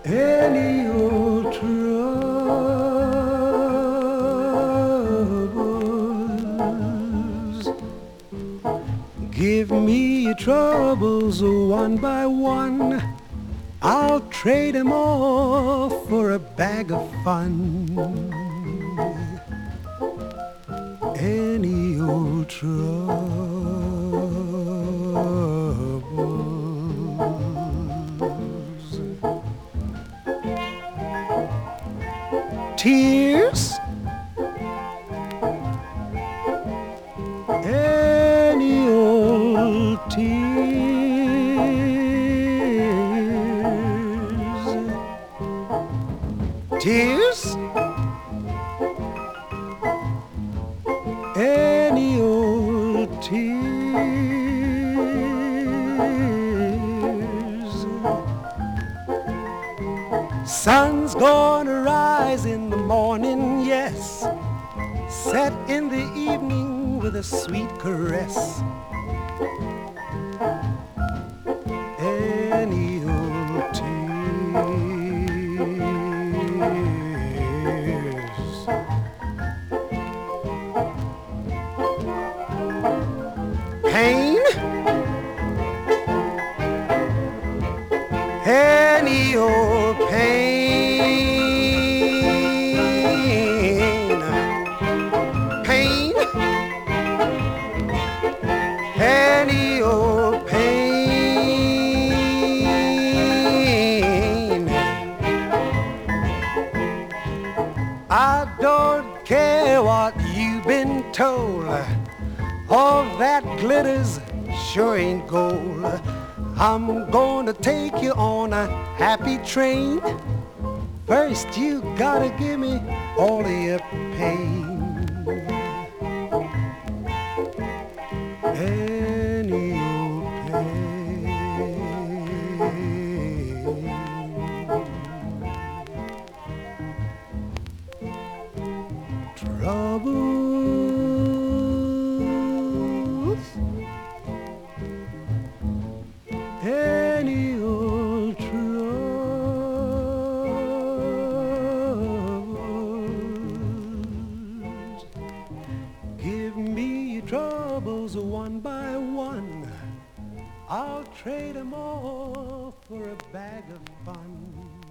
Any old troubles. Give me your troubles one by one. I'll trade 'em all for a bag of fun. Any old troubles. Tears. Any old tears. Tears. Any old tears. Sun's gonna rise in the morning, yes, set in the evening with a sweet caress. Any old tears. Pain. Any old pain. Pain. Any old pain. I don't care what you've been told. All that glitters sure ain't gold. I'm gonna take you on a happy train. First you gotta give me all of your pain. Any old pain. Troubles. Any old troubles. Give me your troubles one by one. I'll trade 'em all for a bag of fun.